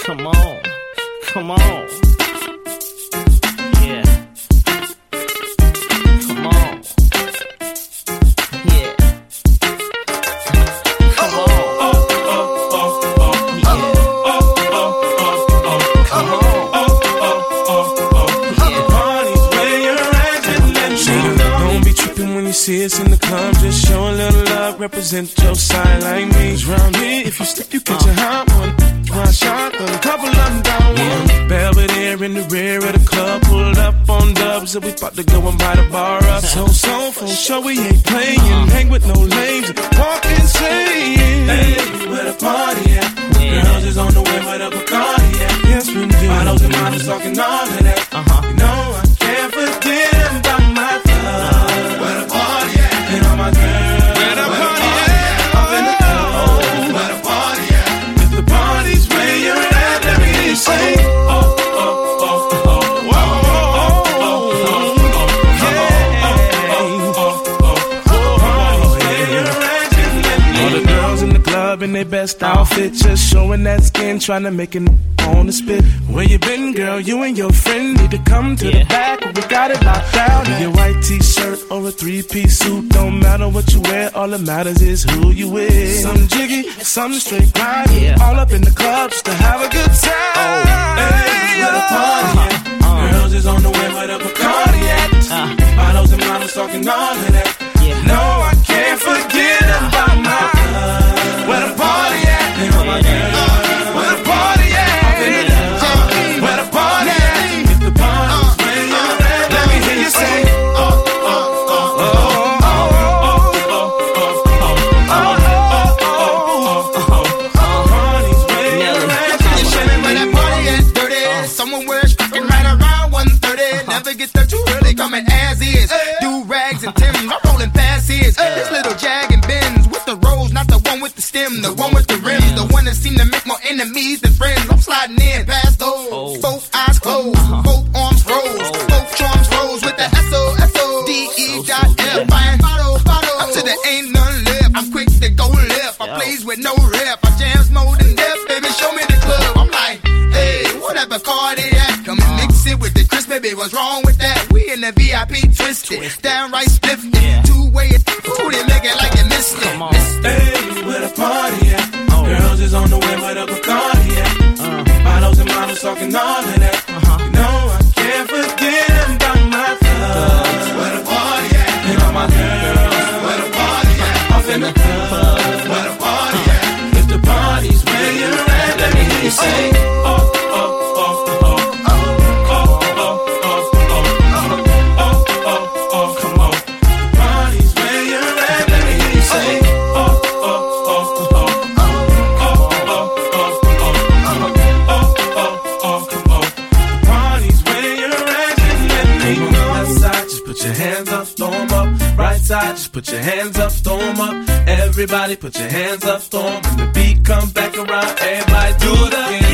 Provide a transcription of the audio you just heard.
Come on, come on. Yeah. Come on. Yeah. Come on. When you see us in the club, just show a little love, represent your side like me. 'Cause round here, if you slip, you catch a hot one. One shot, a couple of them down one. Belvedere in the rear of the club, pulled up on dubs, so we about to go and buy the bar up. So for sure we ain't playing, hang with no lames, walk insane. Hey, where the party at? Girls is on the way where the Bacardi at. Yes, we do. Models and models talking all of that. You know I can't forget about my love. Where the party at? And all my girls. Where the party at? Up in the club. Where the party at? If the party's where you're at, let me hear you say, in their best outfit, just showing that skin, trying to make it on the spit. Where you been, girl? You and your friend need to come to the back. We got it locked down. In your white t-shirt or a three-piece suit, don't matter what you wear. All that matters is who you with. Some jiggy, some straight grind. All up in the club just to have a good time. Hey, where the party at? Girls is on the way where the Bacardi at. Models and models talking all of that. No, I can't forget about my love. Where the party at? Where the party at? Where the party at? If the party's where you're at, let me hear you say, party's where you're at. Where that party at? Dirty. Someone wears fucking right around 1:30. Never get there too early, coming as is. Do rags and Timbs, I'm rolling past his. This little Jag and Benz with the rose, not the one with the stem, the one with the rims, the one that seem to make more enemies than friends. I'm sliding in past those, both eyes closed, both arms rose, both charms rose with the SOSODE.F. Buying bottle, up to there ain't none left. I'm quick to go left. I plays with no rep. I jams more than death, baby. Show me the club. I'm like, hey, whatever car they at, come and mix it with the crisp, baby. What's wrong with that? We in the VIP twisted, downright spiffy, two-way. Ooh, they make it like you missed it. Hey, where the party at? Girls is on the way where the Bacardi at. Models and models talking all of that. You know I can't forget about my thugs. Where the party at? And all my girls. Where the party at? Off in the club. Where the party at? If the party's where you're at, let me hear you say, come on. Party's where you're at, let me hear you say, hands up, throw 'em up. Right side, just put your hands up, throw 'em up. Everybody put your hands up, throw 'em. When the beat comes back around, everybody do it again.